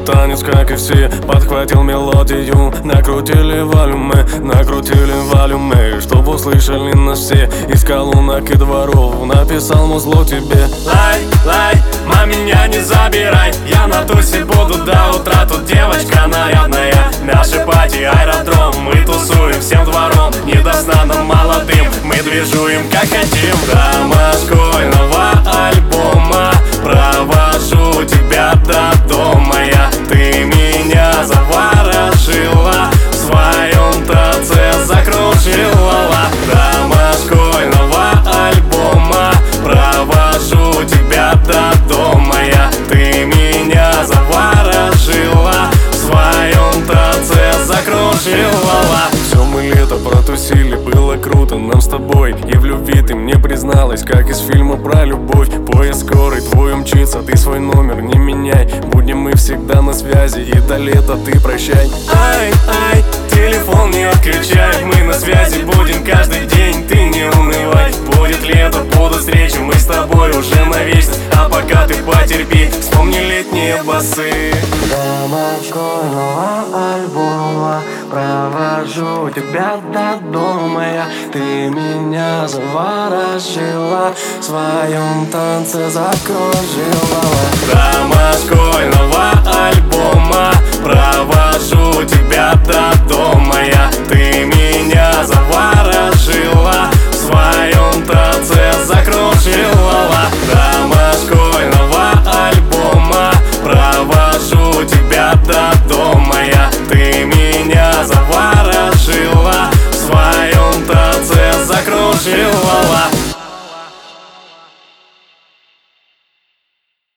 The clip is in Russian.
танец, как и все. Подхватил мелодию, накрутили волюмы, чтоб услышали нас все. Из колонок и дворов написал музло тебе. Лай, ма, меня не забирай. Я на тусе буду до утра. Тут девочка нарядная. Наши пати, аэродром. Мы тусуем всем двором. Не до сна нам молодым. Мы движуем как хотим. Дама школьного альбома. Провожу тебя до дома я. Ты меня заворожила. В своем танце закружила. Дама школьного альбома. Провожу тебя до дома я. Ты меня заворожила. В своем танце закружила. Все мы лето протусили, было круто нам с тобой. И в любви ты мне призналась, как из фильма про любовь. Поезд скорый твой умчится, ты свой номер не меняй. Будем мы всегда на связи, и до лета ты прощай. Ай, телефон не отключай. Мы на связи будем каждый день, ты не унывай. Будет лето, будут встречи, мы с тобой уже на вечность. А пока ты потерпи, вспомни летние басы. Дама школьного альбома. Провожу тебя до дома я. Ты меня заворожила. В своем танце закружила. Дама